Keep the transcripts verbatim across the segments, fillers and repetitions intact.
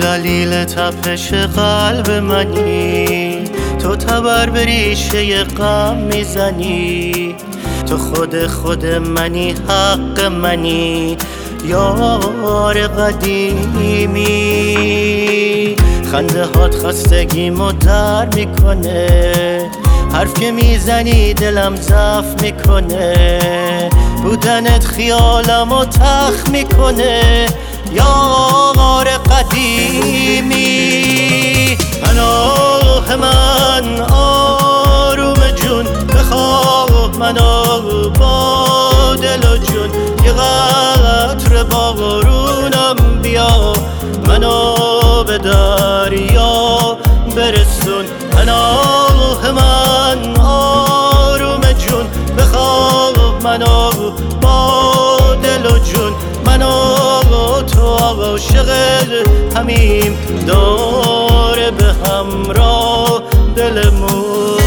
دلیل تپش قلب منی، تو تبر به ریشه غم میزنی، تو خود خود منی، حق منی، یار قدیمی. خنده هات خستگیمو در میکنه، حرف که میزنی دلم ضعف میکنه، بودنت خیالمو تخ میکنه، یار قدیمی. پناه من آروم جون، بخواه منو با دل و جون، یه قطره بارونم بیا، منو به دریا برسون. پناه من آروم جون، بخواه منو با دل و جون، منو تو عاشق همیم، داره به همراه دلمون.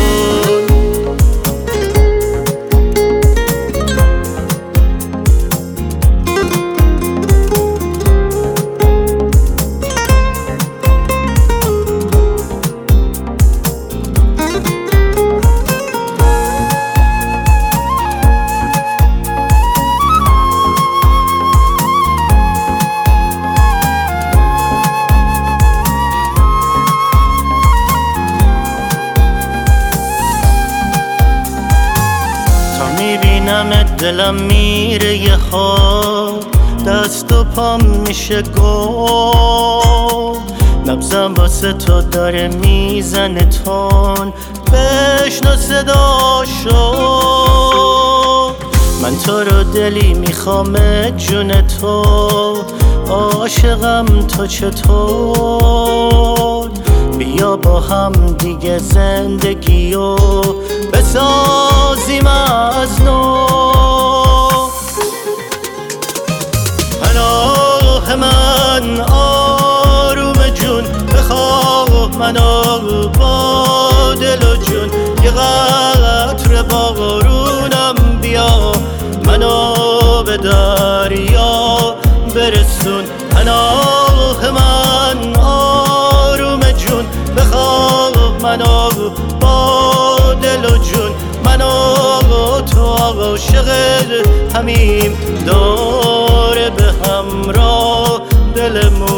میبینمت دلم میره یه خواب، دست و پام میشه گم، نبضم واسه تو داره میزنه تون، بشنو صداشو. من تو رو دلی میخوام جون تو، عاشقم تو چطور، بیا با هم دیگه زندگیو بسازیم از نو. پناه من آروم جون، بخواه منو با دل و جون، یه قطره بارونم بیا، منو به دریا برسون. پناه من آروم جون، بخواه منو با دل و جون، منو تو عاشق همیم، داره به همراه دلمون.